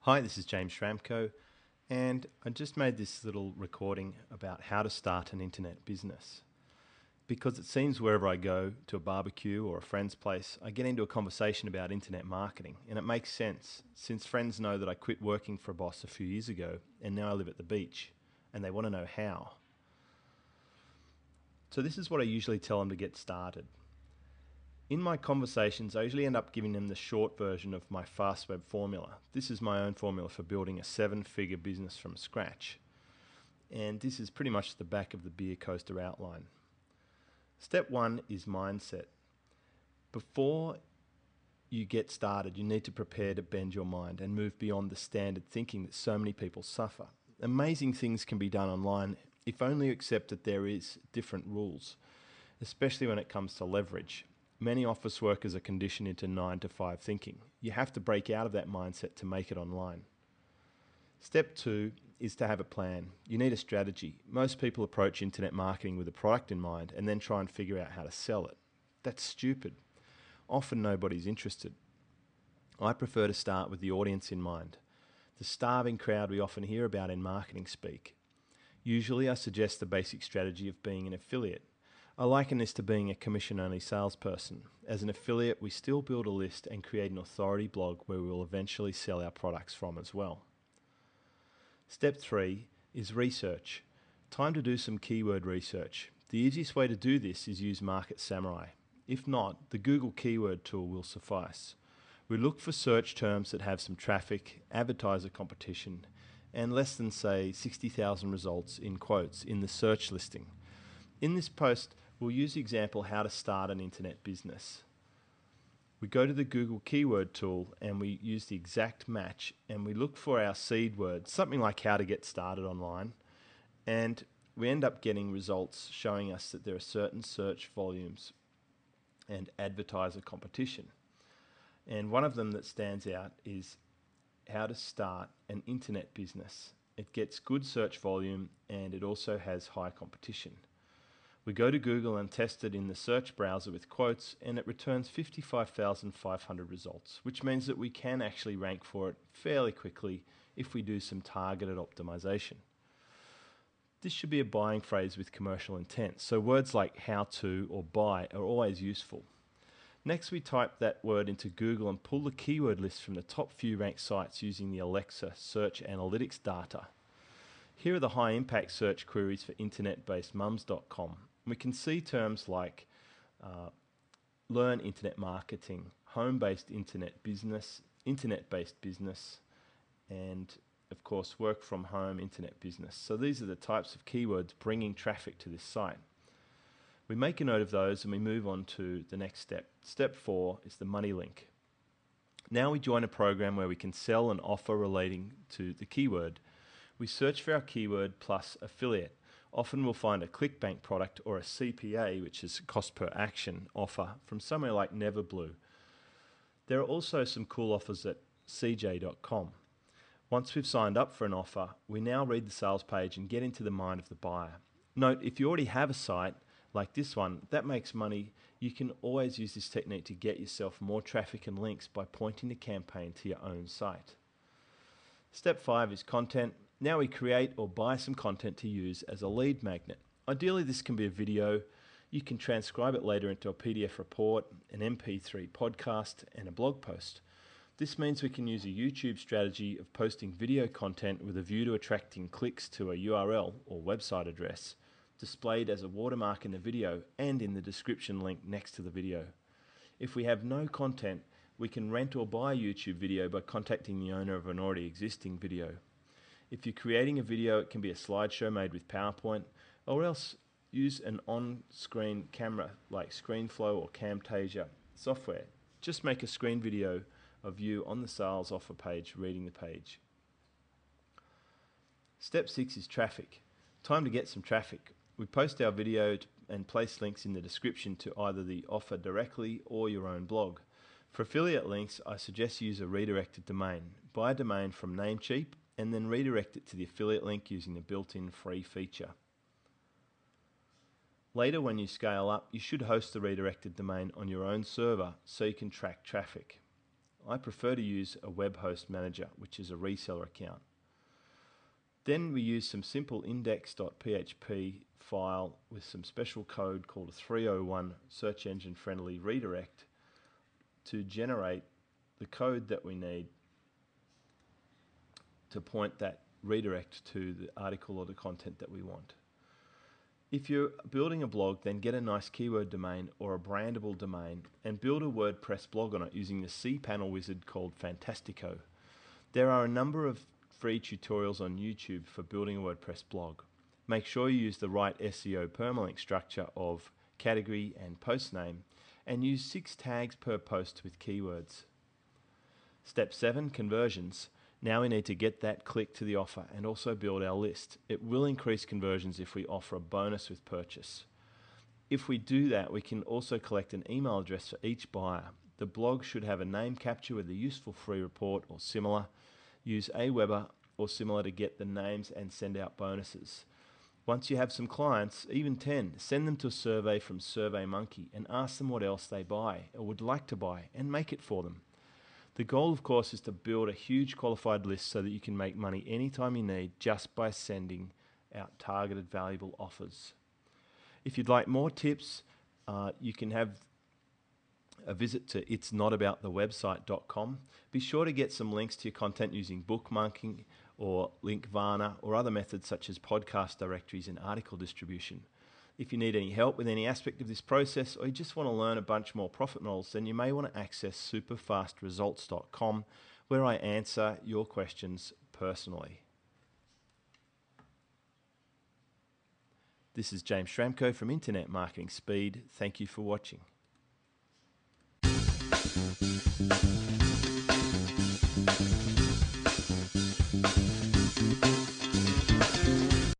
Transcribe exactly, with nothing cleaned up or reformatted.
Hi, this is James Schramko, and I just made this little recording about how to start an internet business. Because it seems wherever I go, to a barbecue or a friend's place, I get into a conversation about internet marketing, and it makes sense since friends know that I quit working for a boss a few years ago and now I live at the beach, and they want to know how. So this is what I usually tell them to get started. In my conversations, I usually end up giving them the short version of my FastWeb formula. This is my own formula for building a seven-figure business from scratch. And this is pretty much the back of the beer coaster outline. Step one is mindset. Before you get started, you need to prepare to bend your mind and move beyond the standard thinking that so many people suffer. Amazing things can be done online if only you accept that there is different rules, especially when it comes to leverage. Many office workers are conditioned into nine to five thinking. You have to break out of that mindset to make it online. Step two is to have a plan. You need a strategy. Most people approach internet marketing with a product in mind and then try and figure out how to sell it. That's stupid. Often nobody's interested. I prefer to start with the audience in mind, the starving crowd we often hear about in marketing speak. Usually I suggest the basic strategy of being an affiliate. I liken this to being a commission-only salesperson. As an affiliate, we still build a list and create an authority blog where we will eventually sell our products from as well. Step three is research. Time to do some keyword research. The easiest way to do this is use Market Samurai. If not, the Google keyword tool will suffice. We look for search terms that have some traffic, advertiser competition, and less than, say, sixty thousand results in quotes in the search listing. In this post, we'll use the example how to start an internet business. We go to the Google keyword tool and we use the exact match and we look for our seed word, something like how to get started online, and we end up getting results showing us that there are certain search volumes and advertiser competition. And one of them that stands out is how to start an internet business. It gets good search volume and it also has high competition. We go to Google and test it in the search browser with quotes and it returns fifty-five thousand five hundred results, which means that we can actually rank for it fairly quickly if we do some targeted optimization. This should be a buying phrase with commercial intent, so words like how to or buy are always useful. Next, we type that word into Google and pull the keyword list from the top few ranked sites using the Alexa search analytics data. Here are the high impact search queries for internet based mums dot com. We can see terms like uh, learn internet marketing, home-based internet business, internet-based business, and of course work from home internet business. So these are the types of keywords bringing traffic to this site. We make a note of those and we move on to the next step. Step four is the money link. Now we join a program where we can sell an offer relating to the keyword. We search for our keyword plus affiliate. Often we'll find a ClickBank product or a C P A, which is cost per action offer, from somewhere like Neverblue. There are also some cool offers at C J dot com. Once we've signed up for an offer, we now read the sales page and get into the mind of the buyer. Note, if you already have a site like this one that makes money, you can always use this technique to get yourself more traffic and links by pointing the campaign to your own site. Step five is content. Now we create or buy some content to use as a lead magnet. Ideally, this can be a video. You can transcribe it later into a P D F report, an M P three podcast, and a blog post. This means we can use a YouTube strategy of posting video content with a view to attracting clicks to a U R L or website address, displayed as a watermark in the video and in the description link next to the video. If we have no content, we can rent or buy a YouTube video by contacting the owner of an already existing video. If you're creating a video, it can be a slideshow made with PowerPoint, or else use an on-screen camera like ScreenFlow or Camtasia software. Just make a screen video of you on the sales offer page reading the page. Step six is traffic. Time to get some traffic. We post our video and place links in the description to either the offer directly or your own blog. For affiliate links, I suggest you use a redirected domain. Buy a domain from Namecheap and then redirect it to the affiliate link using the built-in free feature. Later, when you scale up, you should host the redirected domain on your own server so you can track traffic. I prefer to use a web host manager, which is a reseller account. Then we use some simple index dot P H P file with some special code called a three oh one search engine friendly redirect to generate the code that we need to point that redirect to the article or the content that we want. If you're building a blog, then get a nice keyword domain or a brandable domain and build a WordPress blog on it using the cPanel wizard called Fantastico. There are a number of free tutorials on YouTube for building a WordPress blog. Make sure you use the right S E O permalink structure of category and post name and use six tags per post with keywords. Step seven, conversions. Now we need to get that click to the offer and also build our list. It will increase conversions if we offer a bonus with purchase. If we do that, we can also collect an email address for each buyer. The blog should have a name capture with a useful free report or similar. Use Aweber or similar to get the names and send out bonuses. Once you have some clients, even ten, send them to a survey from SurveyMonkey and ask them what else they buy or would like to buy and make it for them. The goal, of course, is to build a huge qualified list so that you can make money anytime you need just by sending out targeted valuable offers. If you'd like more tips, uh, you can have a visit to its not about the website dot com. Be sure to get some links to your content using bookmarking or Linkvana or other methods such as podcast directories and article distribution. If you need any help with any aspect of this process or you just want to learn a bunch more profit models, then you may want to access super fast results dot com where I answer your questions personally. This is James Schramko from Internet Marketing Speed. Thank you for watching.